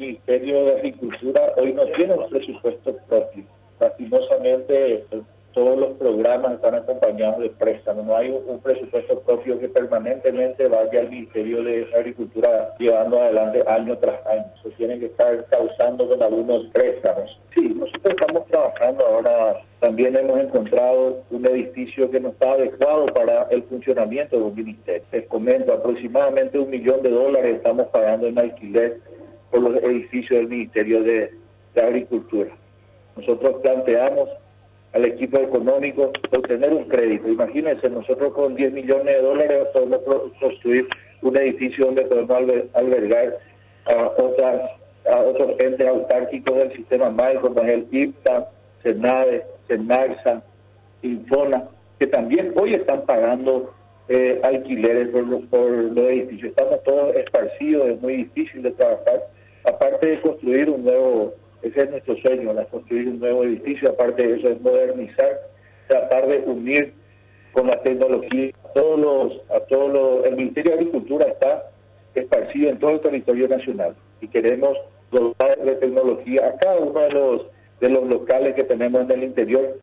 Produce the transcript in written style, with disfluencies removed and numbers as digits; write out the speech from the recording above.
Ministerio de Agricultura hoy no tiene un presupuesto propio. Lastimosamente, todos los programas están acompañados de préstamos. No hay un presupuesto propio que permanentemente vaya al Ministerio de Agricultura llevando adelante año tras año. Se tiene que estar causando con algunos préstamos. Sí, nosotros estamos trabajando ahora. También hemos encontrado un edificio que no está adecuado para el funcionamiento de un ministerio. Les comento, aproximadamente $1 millón estamos pagando en alquiler por los edificios del Ministerio de Agricultura. Nosotros planteamos al equipo económico obtener un crédito. Imagínense, nosotros con $10 millones podemos construir un edificio donde podemos albergar a otros entes autárquicos del sistema MAI, como es el IPTA, CENADE, CENARSA, Infona, que también hoy están pagando alquileres por los edificios. Estamos todos esparcidos, es muy difícil de trabajar. Aparte de construir un nuevo, ese es nuestro sueño, construir un nuevo edificio. Aparte de eso es modernizar, tratar de unir con la tecnología el Ministerio de Agricultura está esparcido en todo el territorio nacional y queremos dotar de tecnología a cada uno de los locales que tenemos en el interior.